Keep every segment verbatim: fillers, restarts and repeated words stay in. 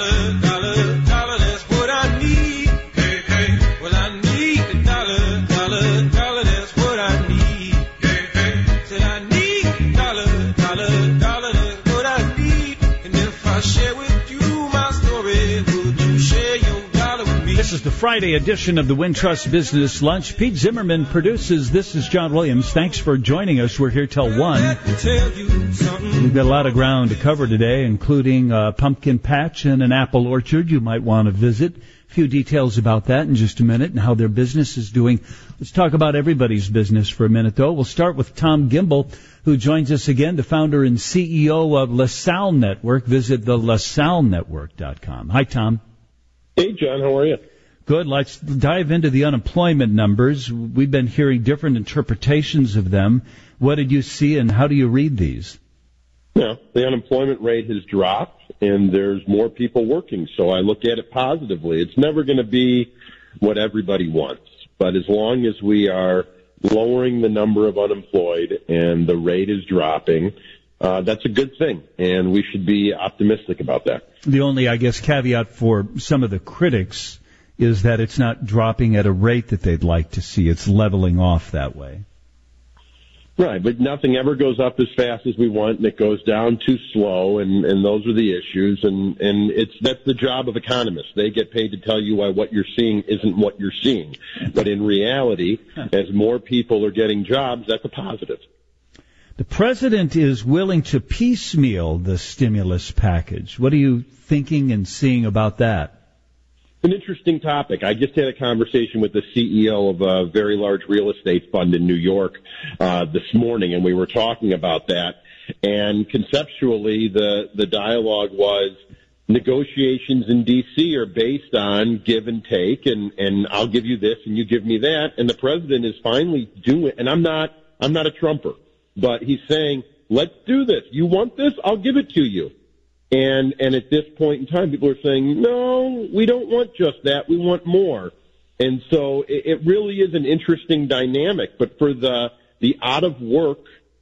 dollar, dollar, dollar, that's what I need. Hey, hey, well, I need a dollar, dollar, dollar, that's what I need. Hey, hey, said I need a dollar, dollar, dollar, that's what I need. And if I share with you my story, would you share your dollar with me? This is the Friday edition of the Wintrust Business Lunch. Pete Zimmerman produces. This is John Williams. Thanks for joining us. We're here till one. We've got a lot of ground to cover today, including a pumpkin patch and an apple orchard you might want to visit. A few details about that in just a minute and how their business is doing. Let's talk about everybody's business for a minute, though. We'll start with Tom Gimbel, who joins us again, the founder and C E O of LaSalle Network. Visit the lasalle network dot com. Hi, Tom. Hey, John. How are you? Good. Let's dive into the unemployment numbers. We've been hearing different interpretations of them. What did you see, and how do you read these? Yeah, the unemployment rate has dropped, and there's more people working, so I look at it positively. It's never going to be what everybody wants, but as long as we are lowering the number of unemployed and the rate is dropping, uh, that's a good thing, and we should be optimistic about that. The only, I guess, caveat for some of the critics is that it's not dropping at a rate that they'd like to see. It's leveling off that way. Right, but nothing ever goes up as fast as we want, and it goes down too slow, and, and those are the issues, and, and it's that's the job of economists. They get paid to tell you why what you're seeing isn't what you're seeing. But in reality, as more people are getting jobs, that's a positive. The president is willing to piecemeal the stimulus package. What are you thinking and seeing about that? An interesting topic. I just had a conversation with the C E O of a very large real estate fund in New York uh, this morning, and we were talking about that. And conceptually, the, the dialogue was negotiations in D C are based on give and take, and, and I'll give you this and you give me that. And the president is finally doing, and I'm not, I'm not a Trumper, but he's saying, let's do this. You want this? I'll give it to you. And and at this point in time, people are saying, no, we don't want just that. We want more. And so it, it really is an interesting dynamic. But for the the out-of-work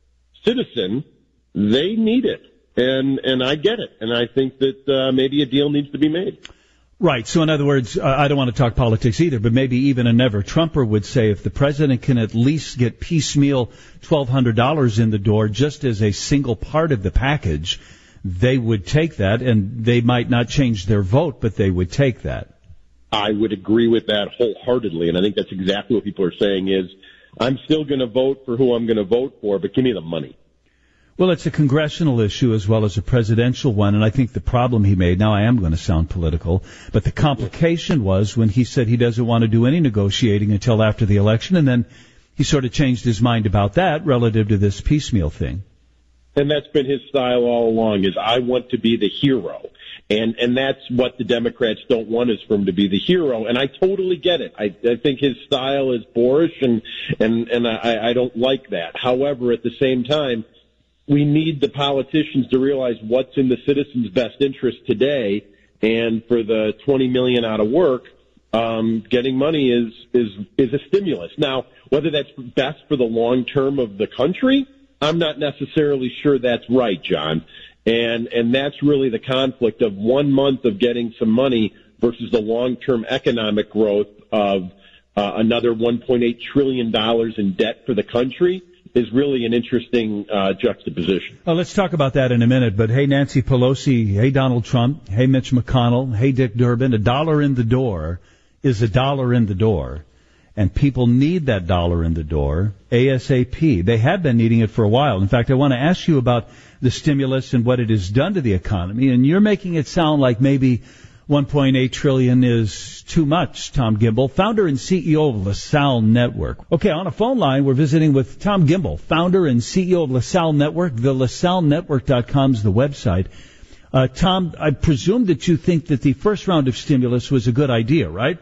citizen, they need it. And and I get it. And I think that uh, maybe a deal needs to be made. Right. So in other words, uh, I don't want to talk politics either, but maybe even a never-Trumper would say if the president can at least get piecemeal twelve hundred dollars in the door just as a single part of the package, they would take that, and they might not change their vote, but they would take that. I would agree with that wholeheartedly, and I think that's exactly what people are saying is, I'm still going to vote for who I'm going to vote for, but give me the money. Well, it's a congressional issue as well as a presidential one, and I think the problem he made, now I am going to sound political, but the complication was when he said he doesn't want to do any negotiating until after the election, and then he sort of changed his mind about that relative to this piecemeal thing. And that's been his style all along, is I want to be the hero. And and that's what the Democrats don't want, is for him to be the hero. And I totally get it. I, I think his style is boorish, and, and, and I, I don't like that. However, at the same time, we need the politicians to realize what's in the citizens' best interest today. And for the twenty million out of work, um, getting money is, is, is a stimulus. Now, whether that's best for the long term of the country, I'm not necessarily sure that's right, John. And and that's really the conflict of one month of getting some money versus the long-term economic growth of uh, another one point eight trillion dollars in debt for the country is really an interesting uh, juxtaposition. Well, let's talk about that in a minute. But hey, Nancy Pelosi, hey, Donald Trump, hey, Mitch McConnell, hey, Dick Durbin, a dollar in the door is a dollar in the door. And people need that dollar in the door ASAP. They have been needing it for a while. In fact, I want to ask you about the stimulus and what it has done to the economy. And you're making it sound like maybe one point eight trillion dollars is too much, Tom Gimbel, founder and C E O of LaSalle Network. Okay, on a phone line, we're visiting with Tom Gimbel, founder and C E O of LaSalle Network. the lasalle network dot com is the website. Uh, Tom, I presume that you think that the first round of stimulus was a good idea, right?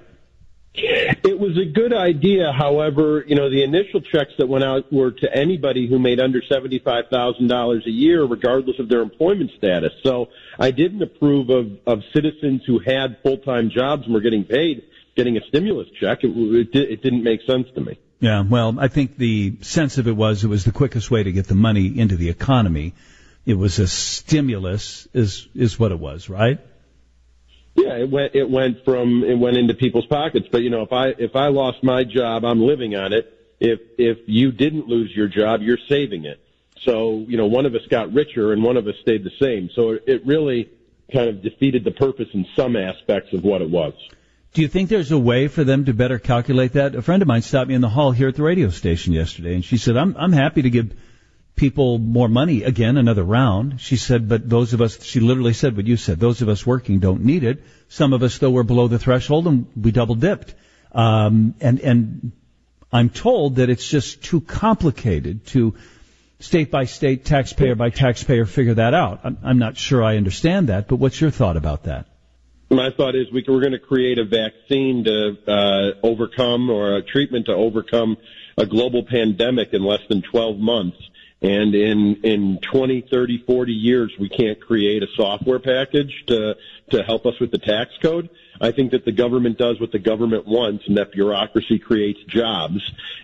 It was a good idea. However, you know, the initial checks that went out were to anybody who made under seventy-five thousand dollars a year, regardless of their employment status. So I didn't approve of, of citizens who had full-time jobs and were getting paid getting a stimulus check. It, it, it didn't make sense to me. Yeah, well, I think the sense of it was it was the quickest way to get the money into the economy. It was a stimulus is is what it was, right? Yeah, it went. It went from it went into people's pockets. But you know, if I if I lost my job, I'm living on it. If if you didn't lose your job, you're saving it. So you know, one of us got richer and one of us stayed the same. So it, it really kind of defeated the purpose in some aspects of what it was. Do you think there's a way for them to better calculate that? A friend of mine stopped me in the hall here at the radio station yesterday, and she said, "I'm I'm happy to give people more money again, another round." She said, but those of us, she literally said what you said, those of us working don't need it. Some of us, though, were below the threshold and we double dipped. Um, and, and I'm told that it's just too complicated to state by state, taxpayer by taxpayer figure that out. I'm, I'm not sure I understand that, but what's your thought about that? My thought is we, we're going to create a vaccine to uh, overcome or a treatment to overcome a global pandemic in less than twelve months. And in, in twenty, thirty, forty years, we can't create a software package to, to help us with the tax code. I think that the government does what the government wants and that bureaucracy creates jobs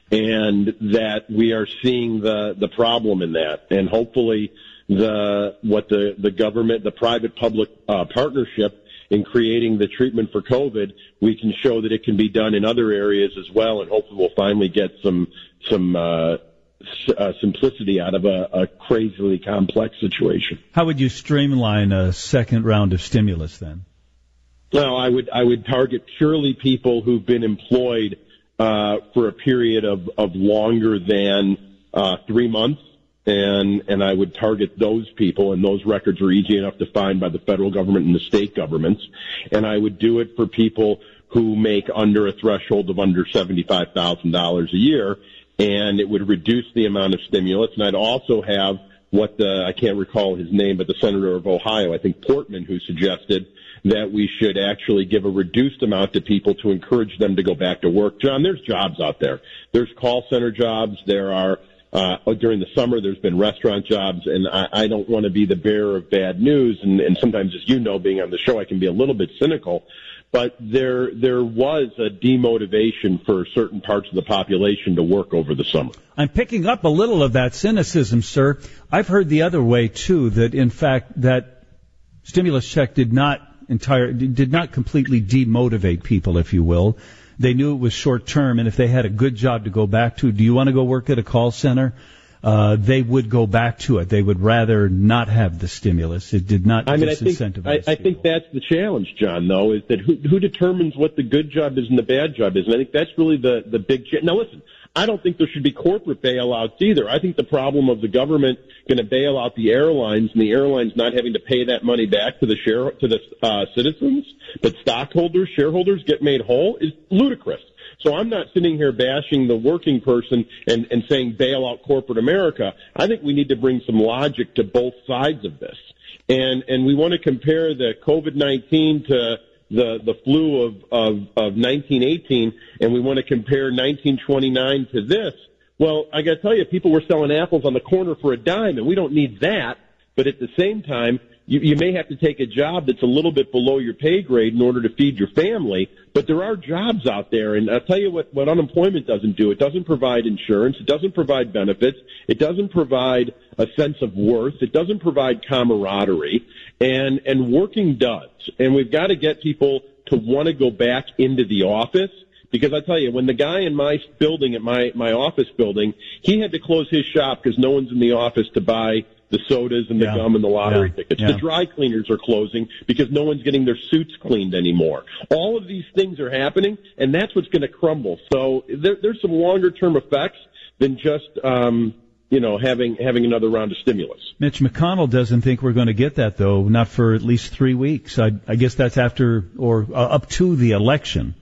and that we are seeing the, the problem in that. And hopefully the, what the, the government, the private public uh, partnership in creating the treatment for COVID, we can show that it can be done in other areas as well. And hopefully we'll finally get some, some, uh, Uh, simplicity out of a, a crazily complex situation. How would you streamline a second round of stimulus then? Well, I would I would target purely people who've been employed uh, for a period of, of longer than uh, three months, and and I would target those people, and those records are easy enough to find by the federal government and the state governments, and I would do it for people who make under a threshold of under seventy-five thousand dollars a year. And it would reduce the amount of stimulus. And I'd also have what the, I can't recall his name, but the senator of Ohio, I think Portman, who suggested that we should actually give a reduced amount to people to encourage them to go back to work. John, there's jobs out there. There's call center jobs. There are, uh, during the summer, there's been restaurant jobs. And I, I don't want to be the bearer of bad news. And, and sometimes, as you know, being on the show, I can be a little bit cynical. But there there was a demotivation for certain parts of the population to work over the summer. I'm picking up a little of that cynicism, sir. I've heard the other way, too, that, in fact, that stimulus check did not entire did not completely demotivate people, if you will. They knew it was short term, and if they had a good job to go back to, do you want to go work at a call center? Uh, they would go back to it. They would rather not have the stimulus. It did not I mean, I think, disincentivize I, I think that's the challenge, John, though, is that who, who determines what the good job is and the bad job is? And I think that's really the, the big cha- Now, listen, I don't think there should be corporate bailouts either. I think the problem of the government going to bail out the airlines and the airlines not having to pay that money back to the share to the uh, citizens, but stockholders, shareholders get made whole is ludicrous. So I'm not sitting here bashing the working person and, and saying bail out corporate America. I think we need to bring some logic to both sides of this. And and we want to compare the COVID nineteen to the, the flu of, of, of nineteen eighteen, and we want to compare nineteen twenty-nine to this. Well, I got to tell you, people were selling apples on the corner for a dime, and we don't need that. But at the same time, You, you may have to take a job that's a little bit below your pay grade in order to feed your family, but there are jobs out there, and I'll tell you what, what unemployment doesn't do. It doesn't provide insurance. It doesn't provide benefits. It doesn't provide a sense of worth. It doesn't provide camaraderie, and, and working does. And we've got to get people to want to go back into the office. Because I tell you, when the guy in my building, at my, my office building, he had to close his shop because no one's in the office to buy the sodas and the yeah. gum and the lottery yeah. tickets. Yeah. The dry cleaners are closing because no one's getting their suits cleaned anymore. All of these things are happening, and that's what's going to crumble. So there, there's some longer-term effects than just, um, you know, having having another round of stimulus. Mitch McConnell doesn't think we're going to get that, though, not for at least three weeks. I, I guess that's after or uh, up to the election.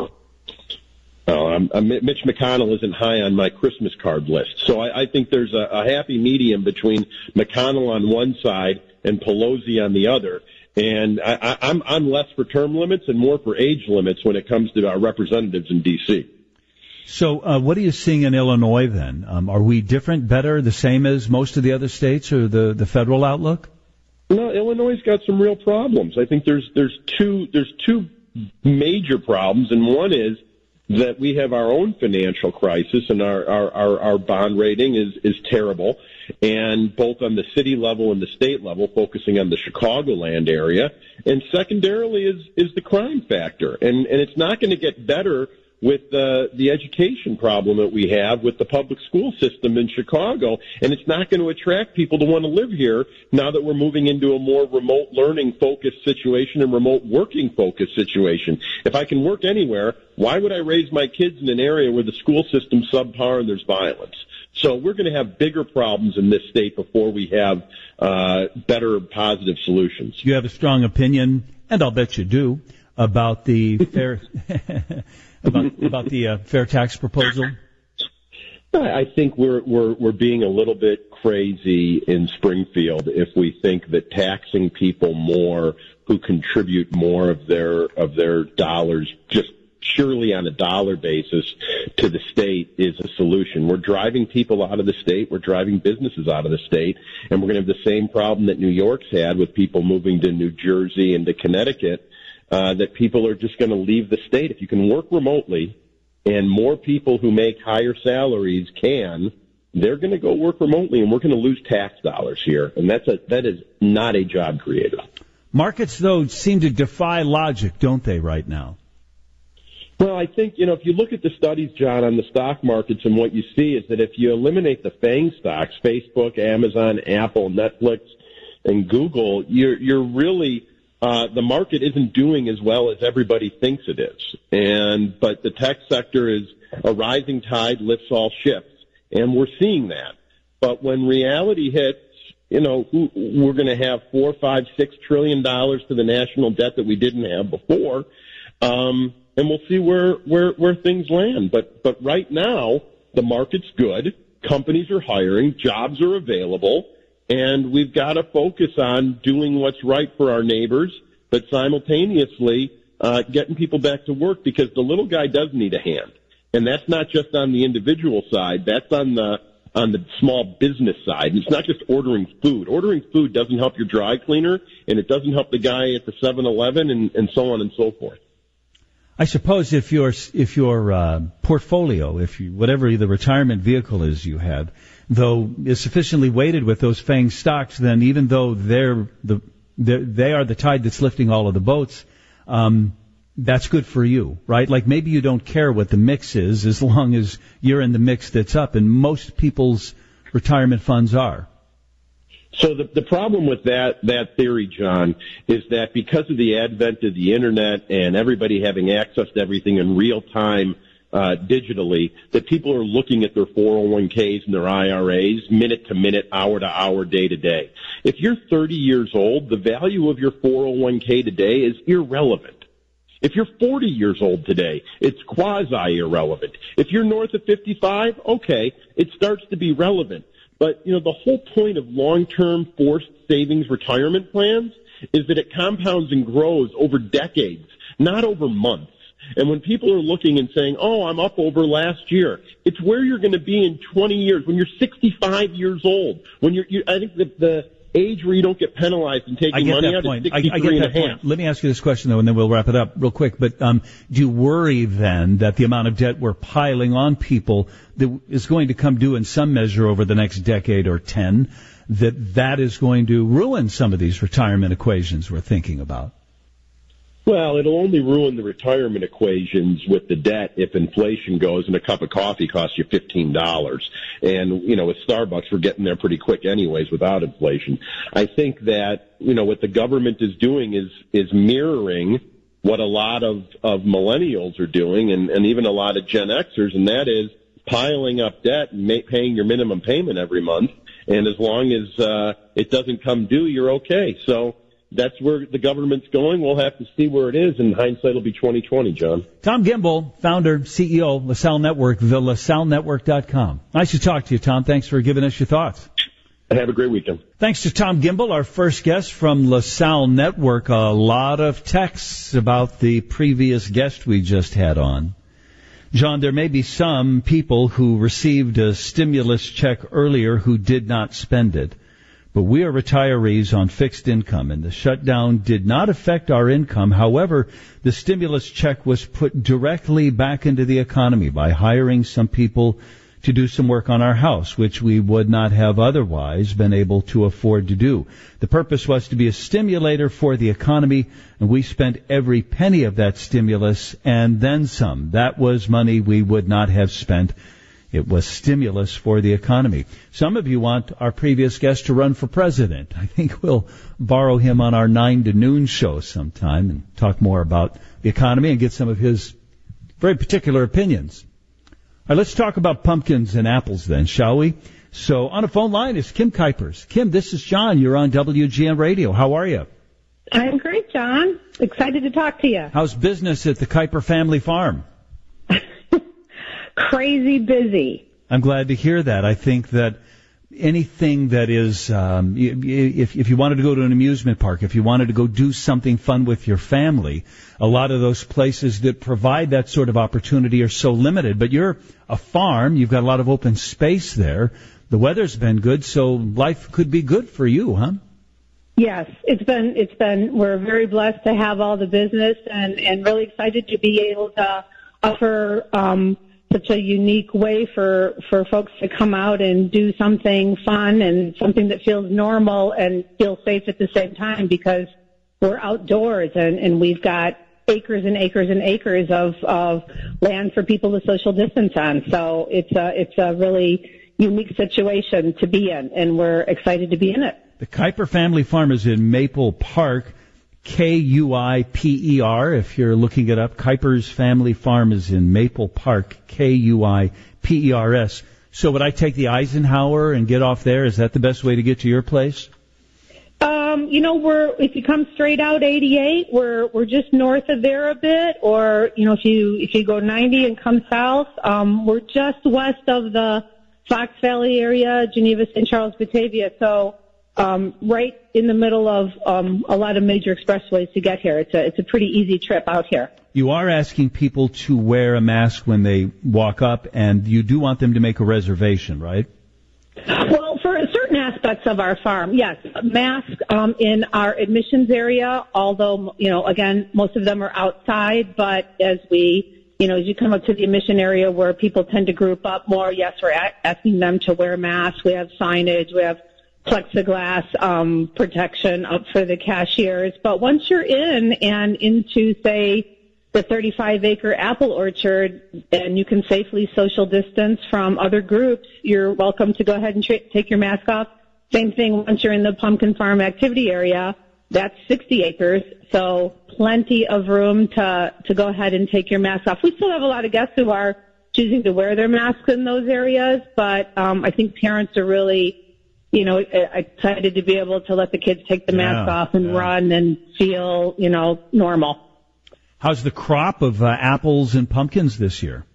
Oh, I'm, I'm, Mitch McConnell isn't high on my Christmas card list. So I, I think there's a, a happy medium between McConnell on one side and Pelosi on the other. And I, I, I'm, I'm less for term limits and more for age limits when it comes to our representatives in D C. So uh, what are you seeing in Illinois then? Um, are we different, better, the same as most of the other states or the, the federal outlook? No, Illinois' got some real problems. I think there's there's two there's two major problems, and one is that we have our own financial crisis, and our, our, our, our bond rating is, is terrible. and both on the city level and the state level, focusing on the Chicagoland area. And secondarily is, is the crime factor. And, and it's not going to get better with uh, the education problem that we have with the public school system in Chicago, and it's not going to attract people to want to live here now that we're moving into a more remote learning-focused situation and remote working-focused situation. If I can work anywhere, why would I raise my kids in an area where the school system's subpar and there's violence? So we're going to have bigger problems in this state before we have uh, better, positive solutions. You have a strong opinion, and I'll bet you do, about the fair... About, about the uh, fair tax proposal? I think we're, we're, we're being a little bit crazy in Springfield if we think that taxing people more who contribute more of their, of their dollars just purely on a dollar basis to the state is a solution. We're driving people out of the state. We're driving businesses out of the state. And we're going to have the same problem that New York's had with people moving to New Jersey and to Connecticut. Uh, that people are just going to leave the state. If you can work remotely and more people who make higher salaries can, they're going to go work remotely, and we're going to lose tax dollars here. And that's a, that is not a job creator. Markets, though, seem to defy logic, don't they, right now? Well, I think, you know, if you look at the studies, John, on the stock markets, and what you see is that if you eliminate the FANG stocks, Facebook, Amazon, Apple, Netflix, and Google, you're, you're really... Uh, the market isn't doing as well as everybody thinks it is. And, but the tech sector is a rising tide lifts all ships. And we're seeing that. But when reality hits, you know, we're going to have four, five, six trillion dollars to the national debt that we didn't have before. Um, and we'll see where, where, where things land. But, but right now, the market's good. Companies are hiring. Jobs are available. And we've got to focus on doing what's right for our neighbors, but simultaneously uh, getting people back to work, because the little guy does need a hand. And that's not just on the individual side. That's on the on the small business side. And it's not just ordering food. Ordering food doesn't help your dry cleaner, and it doesn't help the guy at the seven eleven, and, and so on and so forth. I suppose if your if your uh, portfolio, if you, whatever the retirement vehicle is you have, though is sufficiently weighted with those FANG stocks, then even though they're the they're, they are the tide that's lifting all of the boats, um, that's good for you, right? Like maybe you don't care what the mix is as long as you're in the mix that's up, and most people's retirement funds are. So the, the problem with that, that theory, John, is that because of the advent of the Internet and everybody having access to everything in real time uh, digitally, that people are looking at their four oh one k's and their I R As minute to minute, hour to hour, day to day. If you're thirty years old, the value of your four oh one k today is irrelevant. If you're forty years old today, it's quasi-irrelevant. If you're north of fifty-five, okay, it starts to be relevant. But, you know, the whole point of long-term forced savings retirement plans is that it compounds and grows over decades, not over months. And when people are looking and saying, oh, I'm up over last year, it's where you're going to be in twenty years, when you're sixty-five years old. When you're, you, I think that the age where you don't get penalized and taking money out is sixty-three I, I get that and a half. Point. Let me ask you this question, though, and then we'll wrap it up real quick. But um, do you worry, then, that the amount of debt we're piling on people that is going to come due in some measure over the next decade or ten, that that is going to ruin some of these retirement equations we're thinking about? Well, it'll only ruin the retirement equations with the debt if inflation goes and a cup of coffee costs you fifteen dollars. And, you know, with Starbucks, we're getting there pretty quick anyways without inflation. I think that, you know, what the government is doing is, is mirroring what a lot of, of millennials are doing, and, and even a lot of Gen Xers, and that is piling up debt and ma- paying your minimum payment every month. And as long as uh, it doesn't come due, you're okay. So that's where the government's going. We'll have to see where it is, and hindsight will be twenty twenty, John. Tom Gimbel, founder, C E O, LaSalle Network, the LaSalle Network dot com. Nice to talk to you, Tom. Thanks for giving us your thoughts. Have a great weekend. Thanks to Tom Gimbel, our first guest from LaSalle Network. A lot of texts about the previous guest we just had on. John, there may be some people who received a stimulus check earlier who did not spend it. But we are retirees on fixed income, and the shutdown did not affect our income. However, the stimulus check was put directly back into the economy by hiring some people to do some work on our house, which we would not have otherwise been able to afford to do. The purpose was to be a stimulator for the economy, and we spent every penny of that stimulus and then some. That was money we would not have spent. It was stimulus for the economy. Some of you want our previous guest to run for president. I think we'll borrow him on our nine to noon show sometime and talk more about the economy and get some of his very particular opinions. All right, let's talk about pumpkins and apples then, shall we? So on the phone line is Kim Kuipers. Kim, this is John. You're on W G N Radio. How are you? I'm great, John. Excited to talk to you. How's business at the Kuiper family farm? Crazy busy. I'm glad to hear that. I think that anything that is, um, if, if you wanted to go to an amusement park, if you wanted to go do something fun with your family, a lot of those places that provide that sort of opportunity are so limited. But you're a farm. You've got a lot of open space there. The weather's been good, so life could be good for you, huh? Yes, it's been, it's been, we're very blessed to have all the business and, and really excited to be able to offer, um, such a unique way for, for folks to come out and do something fun and something that feels normal and feel safe at the same time, because we're outdoors and, and we've got acres and acres and acres of, of land for people to social distance on. So it's a, it's a really unique situation to be in, and we're excited to be in it. The Kuiper family farm is in Maple Park. K U I P E R, if you're looking it up. Kuiper's Family Farm is in Maple Park, K U I P E R S. So would I take the Eisenhower and get off there? Is that the best way to get to your place? Um, you know, we're, if you come straight out eighty-eight, we're, we're just north of there a bit, or, you know, if you, if you go ninety and come south, um, we're just west of the Fox Valley area, Geneva, Saint Charles, Batavia. So, Um, right in the middle of um, a lot of major expressways to get here. It's a it's a pretty easy trip out here. You are asking people to wear a mask when they walk up, and you do want them to make a reservation, right? Well, for certain aspects of our farm, yes, masks um, in our admissions area. Although, you know, again, most of them are outside. But as we, you know, as you come up to the admission area where people tend to group up more, yes, we're a- asking them to wear masks. We have signage. We have plexiglass um, protection up for the cashiers. But once you're in and into, say, the thirty-five acre apple orchard, and you can safely social distance from other groups, you're welcome to go ahead and tra- take your mask off. Same thing once you're in the pumpkin farm activity area. That's sixty acres, so plenty of room to, to go ahead and take your mask off. We still have a lot of guests who are choosing to wear their masks in those areas, but um, I think parents are really, you know, excited to be able to let the kids take the mask yeah, off and yeah. run and feel, you know, normal. How's the crop of uh, apples and pumpkins this year?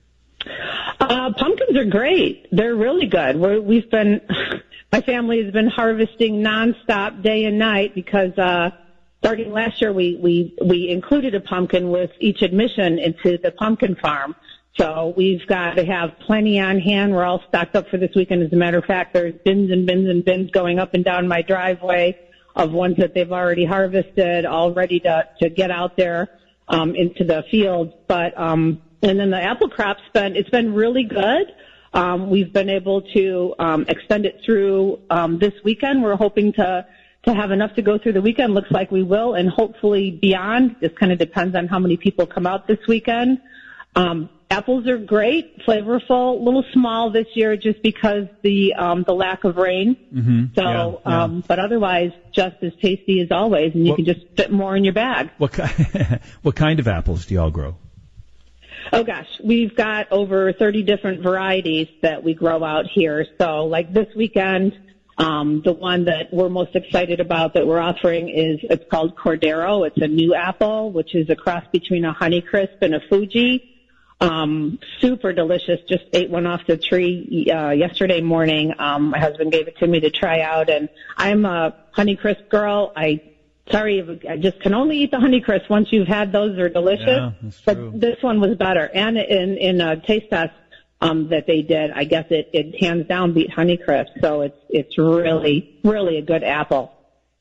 Uh, pumpkins are great. They're really good. We're, we've been, my family has been harvesting nonstop day and night because, uh, starting last year, we, we, we included a pumpkin with each admission into the pumpkin farm. So we've got to have plenty on hand. We're all stocked up for this weekend. As a matter of fact, there's bins and bins and bins going up and down my driveway of ones that they've already harvested, all ready to, to get out there um, into the field. But um, and then the apple crop's been it's been really good. Um, we've been able to um, extend it through um, this weekend. We're hoping to to have enough to go through the weekend. Looks like we will, and hopefully beyond. This kind of depends on how many people come out this weekend. Um, apples are great, flavorful, a little small this year just because the um, the lack of rain. Mm-hmm. So, yeah, yeah. Um, but otherwise, just as tasty as always, and you what, can just fit more in your bag. What kind, what kind of apples do y'all grow? Oh gosh, we've got over thirty different varieties that we grow out here. So, like this weekend, um, the one that we're most excited about that we're offering is it's called Cordero. It's a new apple, which is a cross between a Honeycrisp and a Fuji. Um, super delicious. Just ate one off the tree uh, yesterday morning. Um, my husband gave it to me to try out, and I'm a Honeycrisp girl. I sorry, I just can only eat the Honeycrisp. Once you've had those, they're delicious. Yeah, that's true. But this one was better. And in in a taste test um, that they did, I guess it, it hands down beat Honeycrisp. So it's it's really really a good apple.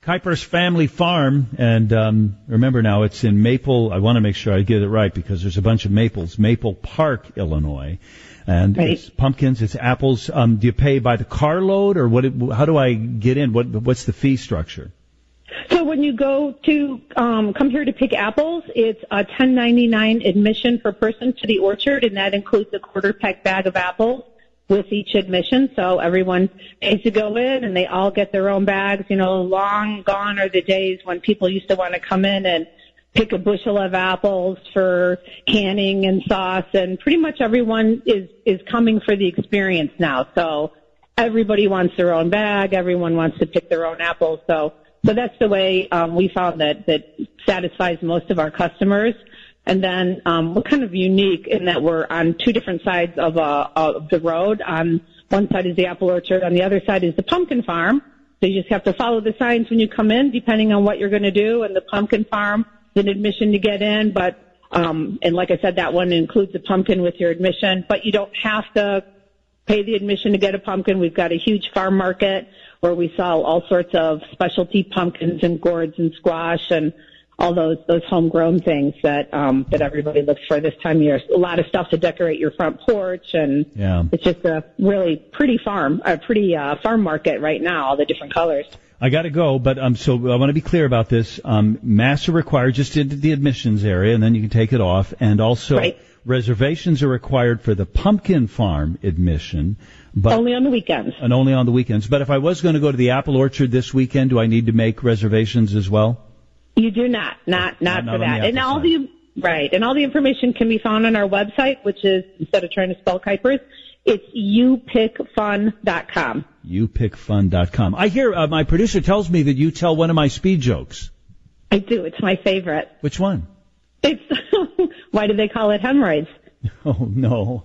Kuiper's Family Farm, and um, remember now, it's in Maple. I want to make sure I get it right because there's a bunch of maples. Maple Park, Illinois, and Right. it's pumpkins, it's apples. Um, do you pay by the carload, or what? How do I get in? What What's the fee structure? So when you go to um, come here to pick apples, it's a ten ninety-nine admission per person to the orchard, and that includes a quarter peck bag of apples with each admission. So everyone pays to go in, and they all get their own bags. You know, long gone are the days when people used to want to come in and pick a bushel of apples for canning and sauce, and pretty much everyone is is coming for the experience now. So everybody wants their own bag. Everyone wants to pick their own apples. So so that's the way um, we found that that satisfies most of our customers. And then um, we're kind of unique in that we're on two different sides of, uh, of the road. On one side is the apple orchard. On the other side is the pumpkin farm. So you just have to follow the signs when you come in, depending on what you're going to do. And the pumpkin farm is an admission to get in. But um, and like I said, that one includes a pumpkin with your admission. But you don't have to pay the admission to get a pumpkin. We've got a huge farm market where we sell all sorts of specialty pumpkins and gourds and squash and all those those homegrown things that um, that everybody looks for this time of year. A lot of stuff to decorate your front porch, and Yeah. it's just a really pretty farm, a pretty uh, farm market right now. All the different colors. I got to go, but um, so I want to be clear about this. Um, masks are required just into the admissions area, and then you can take it off. And also, Right. reservations are required for the pumpkin farm admission, but Only on the weekends. and only on the weekends. But if I was going to go to the apple orchard this weekend, do I need to make reservations as well? You do not, not, not, Not for on that. the And apple all side. the right, and all the information can be found on our website, which is, instead of trying to spell Kuipers, it's you pick fun dot com. you pick fun dot com. I hear uh, my producer tells me that you tell one of my speed jokes. I do. It's my favorite. Which one? It's why do they call it hemorrhoids? Oh no.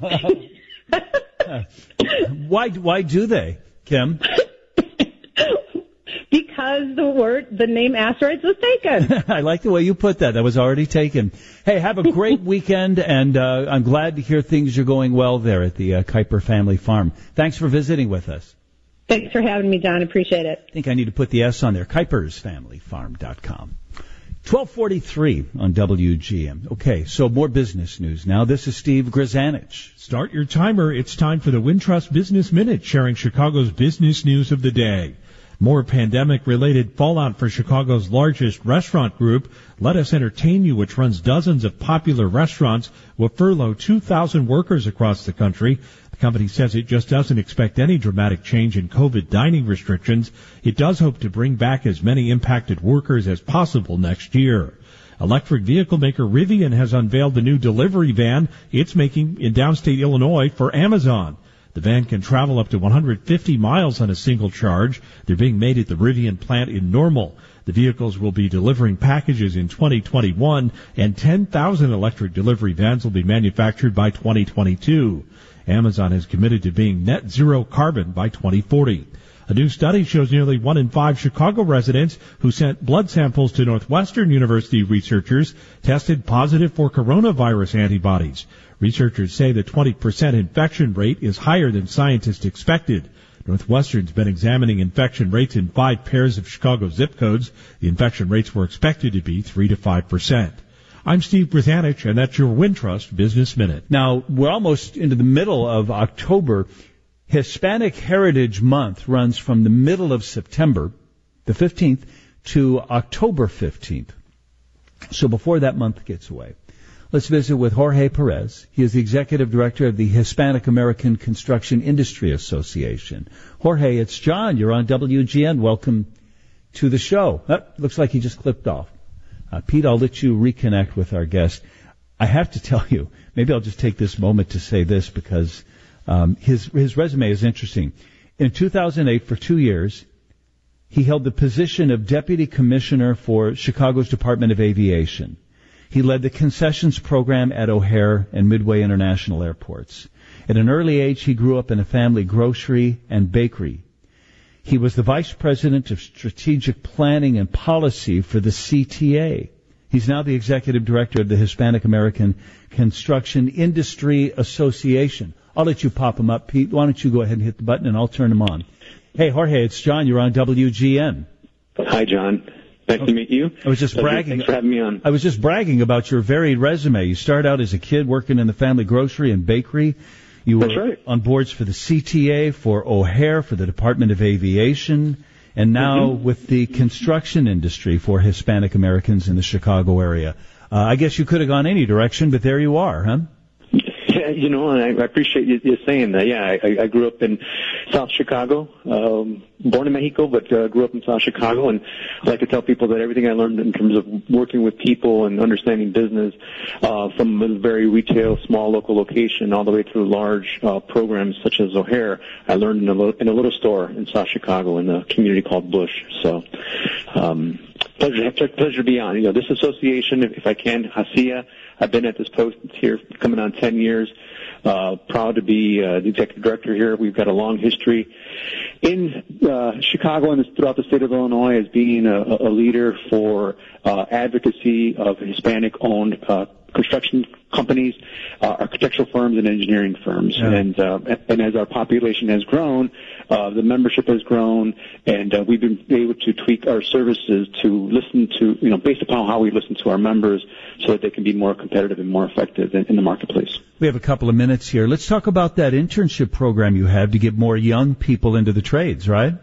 why? Why do they, Kim? Because the word, the name asteroids was taken. I like the way you put that. That was already taken. Hey, have a great weekend, and uh, I'm glad to hear things are going well there at the uh, Kuiper Family Farm. Thanks for visiting with us. Thanks for having me, John. Appreciate it. I think I need to put the S on there. Kuipers Family Farm dot com. twelve forty-three on W G M. Okay, so more business news now. This is Steve Grzanich. Start your timer. It's time for the Wintrust Business Minute, sharing Chicago's business news of the day. More pandemic-related fallout for Chicago's largest restaurant group, Let Us Entertain You, which runs dozens of popular restaurants, will furlough two thousand workers across the country. The company says it just doesn't expect any dramatic change in COVID dining restrictions. It does hope to bring back as many impacted workers as possible next year. Electric vehicle maker Rivian has unveiled the new delivery van it's making in downstate Illinois for Amazon. The van can travel up to one hundred fifty miles on a single charge. They're being made at the Rivian plant in Normal. The vehicles will be delivering packages in twenty twenty-one, and ten thousand electric delivery vans will be manufactured by twenty twenty-two. Amazon has committed to being net zero carbon by twenty forty. A new study shows nearly one in five Chicago residents who sent blood samples to Northwestern University researchers tested positive for coronavirus antibodies. Researchers say the twenty percent infection rate is higher than scientists expected. Northwestern's been examining infection rates in five pairs of Chicago zip codes. The infection rates were expected to be three to five percent. I'm Steve Brzanich, and that's your Wintrust Business Minute. Now, we're almost into the middle of October. Hispanic Heritage Month runs from the middle of September, the fifteenth, to October fifteenth. So before that month gets away, let's visit with Jorge Perez. He is the Executive Director of the Hispanic American Construction Industry Association. Jorge, it's John. You're on W G N. Welcome to the show. Oh, looks like he just clipped off. Uh, Pete, I'll let you reconnect with our guest. I have to tell you, maybe I'll just take this moment to say this because um, his his resume is interesting. In two thousand eight, for two years, he held the position of Deputy Commissioner for Chicago's Department of Aviation. He led the concessions program at O'Hare and Midway International Airports. At an early age, he grew up in a family grocery and bakery. He was the Vice President of Strategic Planning and Policy for the C T A. He's now the Executive Director of the Hispanic American Construction Industry Association. I'll let you pop him up, Pete. Why don't you go ahead and hit the button and I'll turn him on. Hey, Jorge, it's John. You're on W G N. Hi, John. Nice Oh, to meet you. I was just Pleasure. bragging. Thanks for having me on. I was just bragging about your varied resume. You start out as a kid working in the family grocery and bakery. You were That's right. on boards for the C T A, for O'Hare, for the Department of Aviation, and now Mm-hmm. with the construction industry for Hispanic Americans in the Chicago area. Uh, I guess you could have gone any direction, but there you are, huh? Yeah, you know, and I, I appreciate you, you saying that. Yeah, I, I grew up in South Chicago, um, born in Mexico, but uh, grew up in South Chicago, and I like to tell people that everything I learned in terms of working with people and understanding business, uh, from a very retail, small local location all the way through large uh, programs such as O'Hare, I learned in a, little, in a little store in South Chicago in a community called Bush. So, um, pleasure, pleasure to be on. You know, this association, if, if I can, Hacia, I've been at this post here coming on ten years. Uh, proud to be uh, the executive director here. We've got a long history in uh, Chicago and throughout the state of Illinois as being a, a leader for uh, advocacy of Hispanic-owned uh, construction companies, uh, architectural firms, and engineering firms. Yeah. And uh, and as our population has grown, uh, the membership has grown, and uh, we've been able to tweak our services to listen to, you know, based upon how we listen to our members, so that they can be more competitive and more effective in, in the marketplace. We have a couple of minutes here. Let's talk about that internship program you have to get more young people into the trades, right?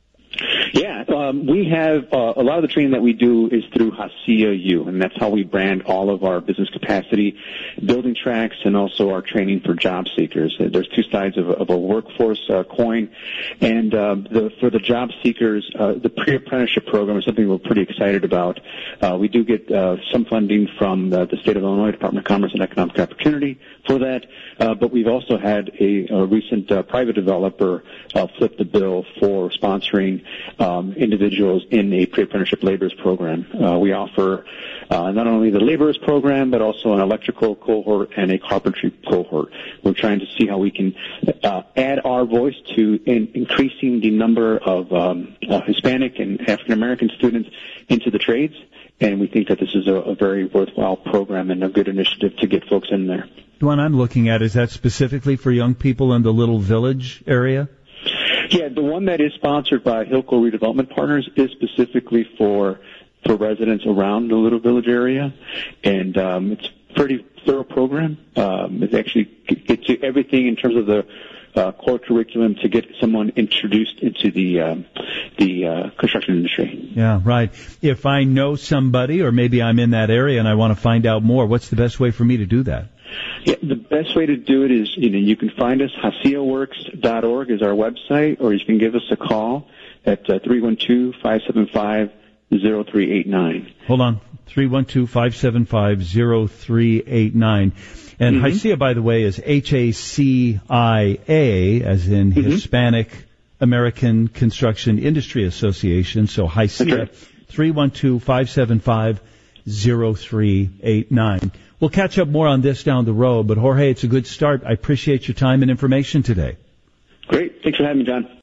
Yeah, um, we have uh, a lot of the training that we do is through Hacia U, and that's how we brand all of our business capacity building tracks and also our training for job seekers. Uh, There's two sides of, of a workforce uh, coin, and uh, the, for the job seekers, uh, the pre-apprenticeship program is something we're pretty excited about. Uh, we do get uh, some funding from the, the state of Illinois Department of Commerce and Economic Opportunity for that, uh, but we've also had a, a recent uh, private developer uh, flip the bill for sponsoring Um, individuals in a pre-apprenticeship laborers program. Uh, we offer uh, not only the laborers program, but also an electrical cohort and a carpentry cohort. We're trying to see how we can uh, add our voice to in increasing the number of um, uh, Hispanic and African American students into the trades, and we think that this is a, a very worthwhile program and a good initiative to get folks in there. The one I'm looking at, is that specifically for young people in the Little Village area? Yeah, the one that is sponsored by Hilco Redevelopment Partners is specifically for for residents around the Little Village area, and um, it's a pretty thorough program. Um, it actually gets you everything in terms of the uh, core curriculum to get someone introduced into the um, the uh, construction industry. Yeah, right. If I know somebody, or maybe I'm in that area and I want to find out more, what's the best way for me to do that? Yeah, the best way to do it is, you know, you can find us, hacia works dot org is our website, or you can give us a call at uh, three one two, five seven five, zero three eight nine. Hold on. three one two, five seven five, zero three eight nine. And Mm-hmm. Hacia, by the way, is H A C I A, as in Mm-hmm. Hispanic American Construction Industry Association. So Hacia, Okay. three one two, five seven five, zero three eight nine. We'll catch up more on this down the road, but Jorge, it's a good start. I appreciate your time and information today. Great. Thanks for having me, John.